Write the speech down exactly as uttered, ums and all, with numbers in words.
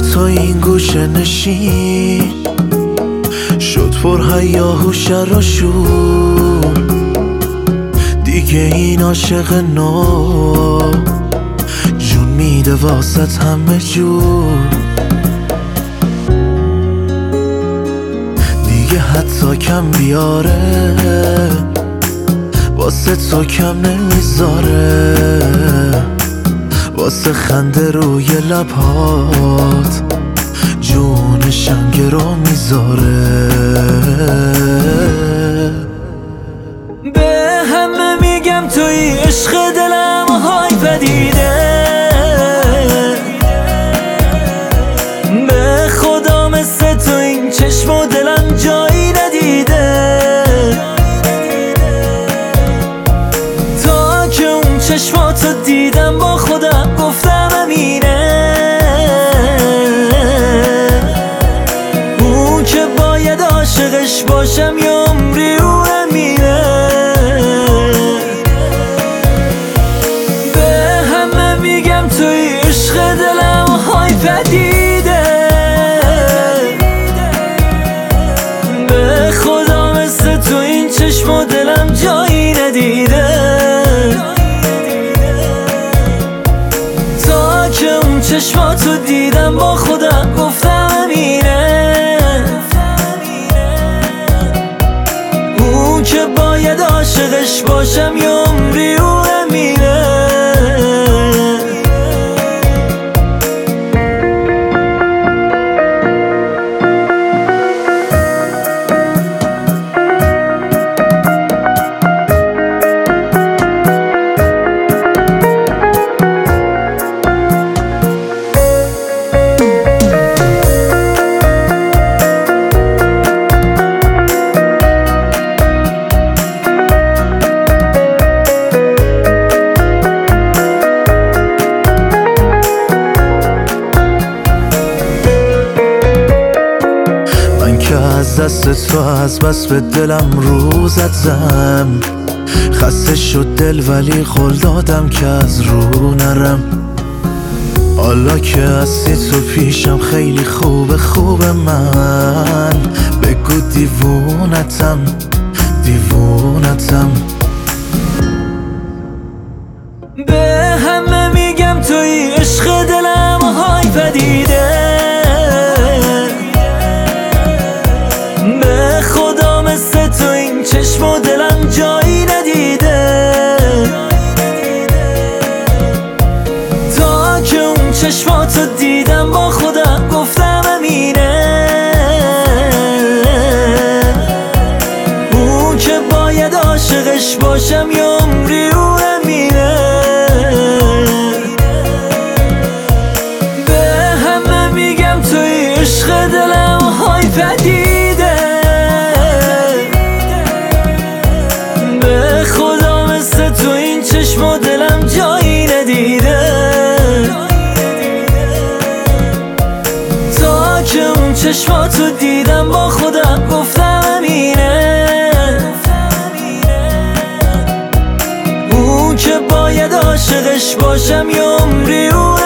تو این گوشه نشین شد پر هیاهو شر و شور، دیگه این عاشق نو جون میده واسط همه جور. دیگه حتی کم بیاره واسه تو کم نمیذاره، واسه خنده روی لبات جونشم گرو میذاره. به همه میگم توی عشق دلم های پدیده، به خدا مثل تو این چشم و دلم جایی ندیده. تا که اون چشماتو دیدم با خودم گفتم امینه، اون که باید عاشقش باشم یا عمری او امینه. به همه میگم توی عشق دلم های پدیده، به خدا مثل تو این چشم و دلم جایی ندیده. تا که اون چشماتو دیدم با خودم گفتم امینه، اون که باید عاشقش باشم یا عمری او امینه. از دست تو از بس به دلم رو زدم، خسته شد دل ولی قول دادم که از رو نرم. حالا که هستی تو پیشم خیلی خوبه خوبه، من بگو دیوونتم دیوونتم. به همه میگم توی عشق دلم های پدیده، به خدا مثل تو این چشم و دلم جایی ندیده. تا که اون چشماتو دیدم با خودم گفتم امینه، اون که باید عاشقش باشم یا عمری او امینه. به همه میگم توی عشق دلم های پدیده، به خدا مثل تو این چشم و دلم جایی ندیده. تا که اون چشماتو دیدم با خودم گفتم امینه، اون که باید عاشقش باشم یا عمری او